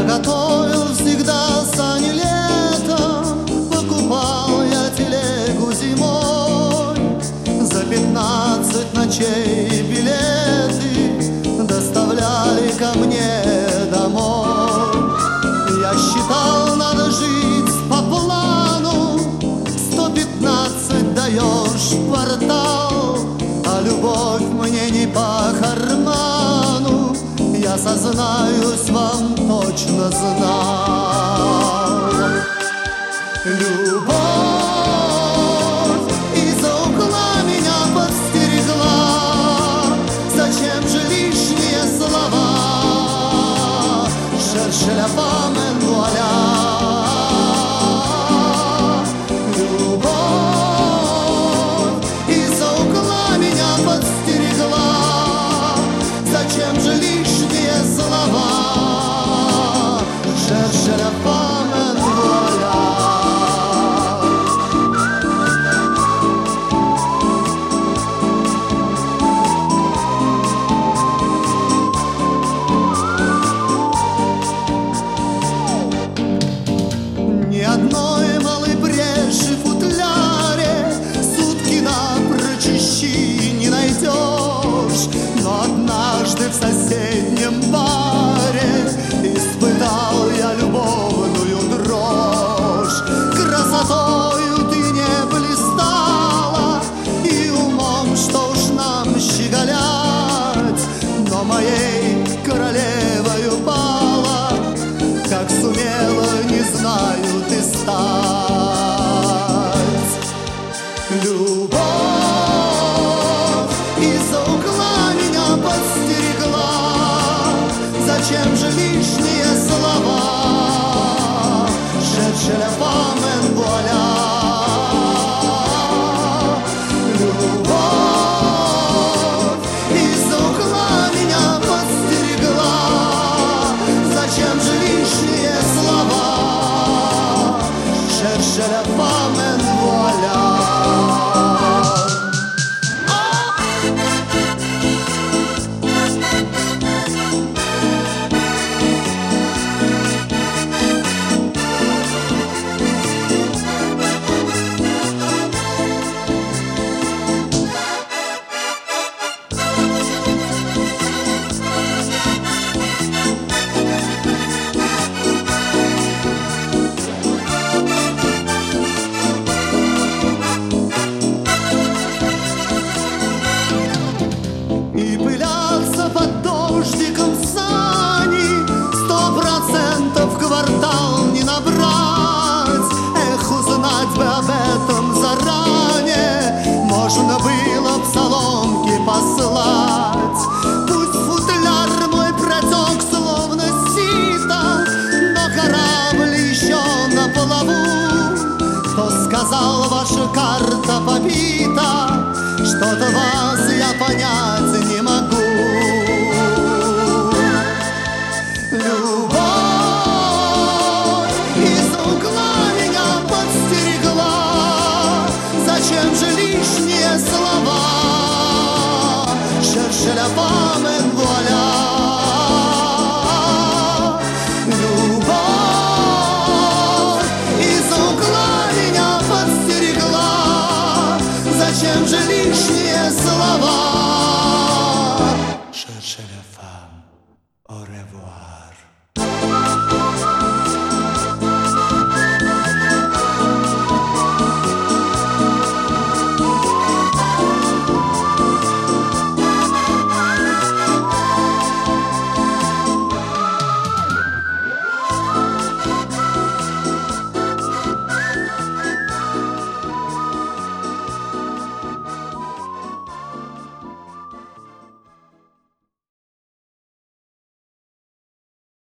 готовил всегда сани летом, покупал я телегу зимой, за 15 ночей билеты доставляли ко мне домой. Я считал, надо жить по плану, 115 даешь в квартал, а любовь мне не по карману, я сознаюсь, вам точно знал. Любовь из-за угла меня подстерегла, зачем же лишние слова? Cherche la femme en voilà. Любовь из-за угла меня подстерегла, зачем же лишние слова? Cherche la femme en voilà. Ни одной малой бреши в футляре сутки напрочь не найдешь, но однажды в соседнем баре испытал я любовную дрожь. Красотою ты не блистала и умом, что уж нам щеголять, но моей королевою пала, как сумела, не знаю, ты стать. Любовь из-за угла меня подстерегла, зачем же лишние слова? Cherche la femme en voilà. Любовь из-за угла меня подстерегла, зачем же лишние слова? Cherche la femme en voilà. И пыляться под дождиком сани, 100% квартал не набрать. Эх, узнать бы об этом заранее, можно было б соломки послать. Пусть футляр мой протек словно сито, но корабль еще на плаву. Кто сказал, ваша карта побита? Что-то вас я понять не могу. Любовь из-за угла меня подстерегла, зачем же лишние слова? Cherche la femme en voilà. Любовь из-за угла меня подстерегла, зачем же лишние слова? Cherche la femme, au revoir.